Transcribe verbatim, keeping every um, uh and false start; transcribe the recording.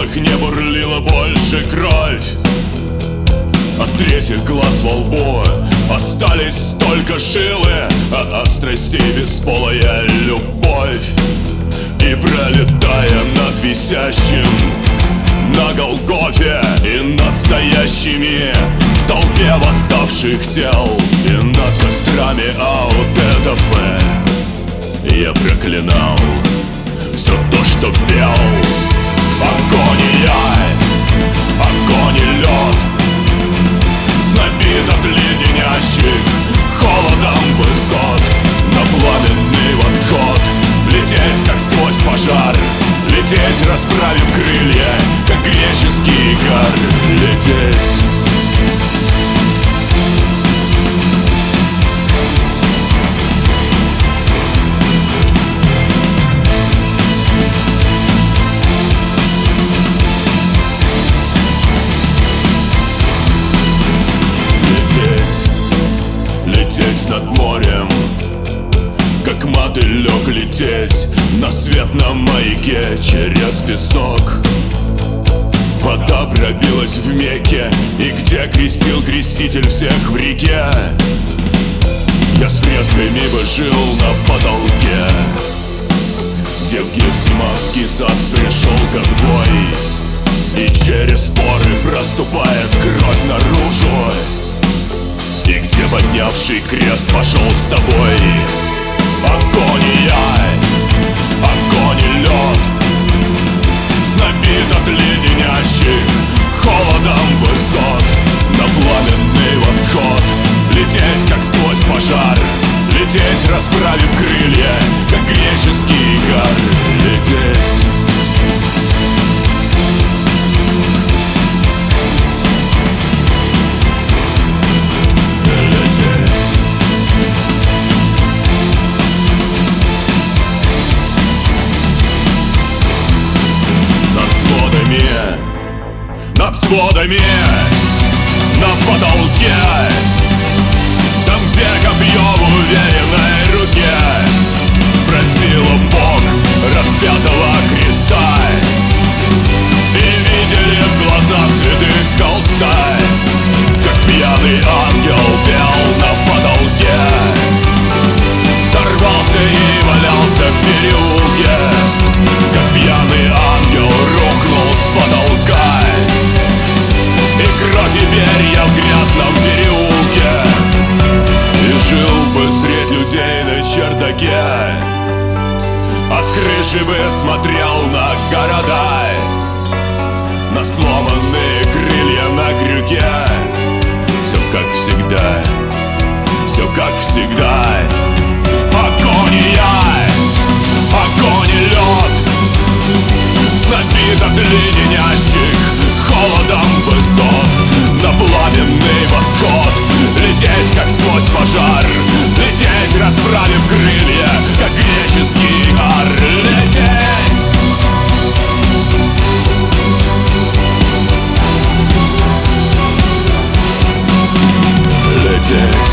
которых не бурлила больше кровь. От третьих глаз во лбу остались только жилы, а от страстей бесполая любовь. И пролетая над висящим на Голгофе и над стоящими в толпе восставших тел, и над кострами АУТДФ я проклинал все то, что пел. Огонь и я, огонь и лед, знобит от леденящих холодом высот. На пламенный восход лететь, как сквозь пожар, лететь, расправив крылья, как греческий гар. Лететь. Лететь над морем, как мотылек лететь на свет на маяке через песок. Вода пробилась в Мекке, и где крестил креститель всех в реке, я с фресками бы жил на потолке, где в Гефсиманский сад пришел конвой, и через поры проступает кровь наружу, и где поднявший крест пошел с тобой. Огонь и я, огонь и лед, знобит от леденящих холодом высот. На пламенный восход лететь, как сквозь пожар, лететь, расправив крылья, как греческий гар. Лететь. Над сводами, на потолке, там, где копье в уверенной руке пронзило бок распятого креста, и видели глаза святых с холста, как пьяный ангел пел на потолке, сорвался и валялся в переулке, как пьяный ангел рухнул с потолка. И кровь и перья в грязном переулке, и жил бы средь людей на чердаке, а с крыши бы смотрел на города, на сломанные крылья на крюке. Все как всегда, все как всегда. Огонь и я, огонь и лед, знобит от леденящих холодом высот. На пламенный восход лететь, как сквозь пожар, лететь, расправив крылья, как греческий гар. Лететь. Лететь.